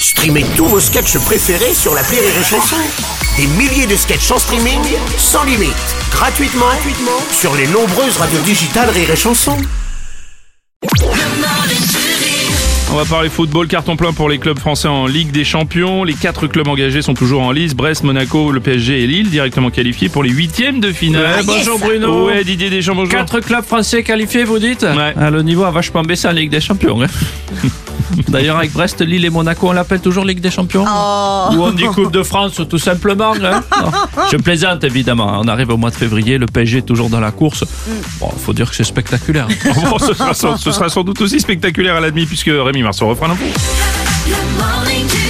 Streamez tous vos sketchs préférés sur l'appli Rire et Chanson. Des milliers de sketchs en streaming, sans limite, gratuitement sur les nombreuses radios digitales Rire et Chanson. On va parler football, carton plein pour les clubs français en Ligue des Champions. Les 4 clubs engagés sont toujours en lice. Brest, Monaco, le PSG et Lille, directement qualifiés pour les 8e de finale. Bonjour Bruno. Ouais, Didier Deschamps, bonjour. 4 clubs français qualifiés, vous dites? Ouais. Le niveau a vachement baissé en Ligue des Champions. Hein. D'ailleurs, avec Brest, Lille et Monaco, on l'appelle toujours Ligue des Champions. Ou on dit Coupe de France, tout simplement. Hein. Je plaisante, évidemment. On arrive au mois de février, le PSG est toujours dans la course. Bon, faut dire que c'est spectaculaire. Bon, ce sera sans doute aussi spectaculaire à la demi, puisque Rémi Marceau reprend l'info.